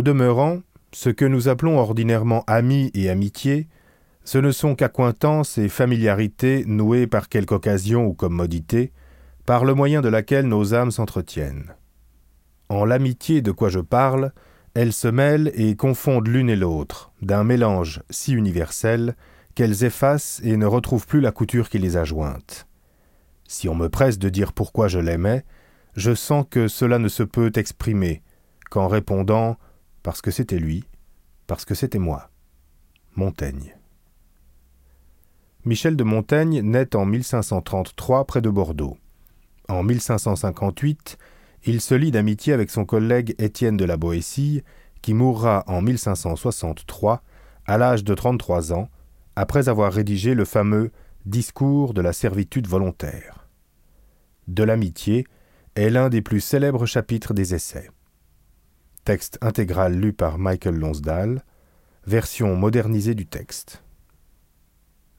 Au demeurant, ce que nous appelons ordinairement amis et amitié, ce ne sont qu'accointances et familiarités nouées par quelque occasion ou commodité, par le moyen de laquelle nos âmes s'entretiennent. En l'amitié de quoi je parle, elles se mêlent et confondent l'une et l'autre, d'un mélange si universel qu'elles effacent et ne retrouvent plus la couture qui les a jointes. Si on me presse de dire pourquoi je l'aimais, je sens que cela ne se peut exprimer qu'en répondant « parce que c'était lui, parce que c'était moi ». Montaigne. Michel de Montaigne naît en 1533 près de Bordeaux. En 1558, il se lie d'amitié avec son collègue Étienne de la Boétie, qui mourra en 1563, à l'âge de 33 ans, après avoir rédigé le fameux « Discours de la servitude volontaire ». De l'amitié est l'un des plus célèbres chapitres des Essais. Texte intégral lu par Michael Lonsdale, version modernisée du texte.